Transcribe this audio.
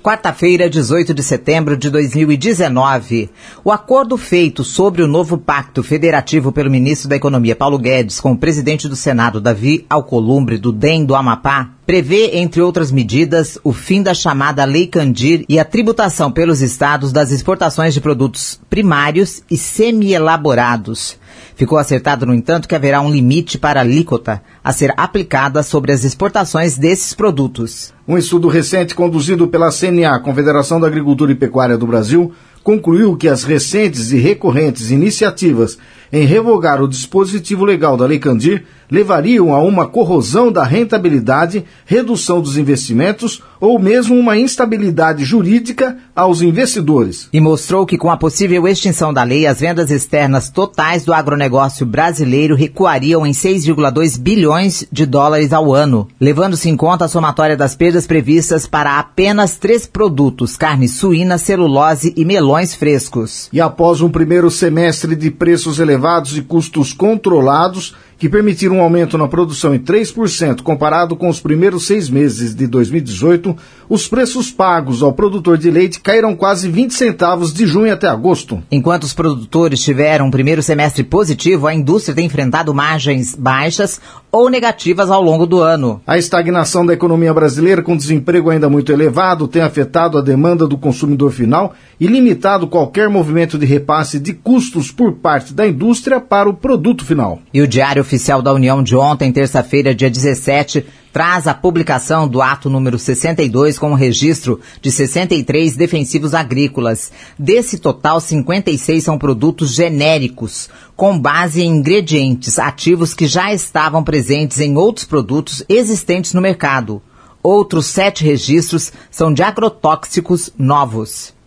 Quarta-feira, 18 de setembro de 2019. O acordo feito sobre o novo pacto federativo pelo ministro da Economia, Paulo Guedes, com o presidente do Senado, Davi Alcolumbre, do DEM do Amapá, prevê, entre outras medidas, o fim da chamada Lei Candir e a tributação pelos estados das exportações de produtos primários e semi-elaborados. Ficou acertado, no entanto, que haverá um limite para a alíquota a ser aplicada sobre as exportações desses produtos. Um estudo recente conduzido pela CNA, Confederação da Agricultura e Pecuária do Brasil, concluiu que as recentes e recorrentes iniciativas em revogar o dispositivo legal da Lei Candir levariam a uma corrosão da rentabilidade, redução dos investimentos ou mesmo uma instabilidade jurídica aos investidores. E mostrou que com a possível extinção da lei, as vendas externas totais do agronegócio brasileiro recuariam em 6,2 bilhões de dólares ao ano, levando-se em conta a somatória das perdas previstas para apenas 3 produtos: carne suína, celulose e melões frescos. E após um primeiro semestre de preços elevados e custos controlados, que permitiram um aumento na produção em 3% comparado com os primeiros 6 meses de 2018, os preços pagos ao produtor de leite caíram quase 20 centavos de junho até agosto. Enquanto os produtores tiveram um primeiro semestre positivo, a indústria tem enfrentado margens baixas ou negativas ao longo do ano. A estagnação da economia brasileira, com desemprego ainda muito elevado, tem afetado a demanda do consumidor final e limitado qualquer movimento de repasse de custos por parte da indústria para o produto final. E o Diário Oficial da União de ontem, terça-feira, dia 17, traz a publicação do ato número 62 com o registro de 63 defensivos agrícolas. Desse total, 56 são produtos genéricos, com base em ingredientes ativos que já estavam presentes em outros produtos existentes no mercado. Outros 7 registros são de agrotóxicos novos.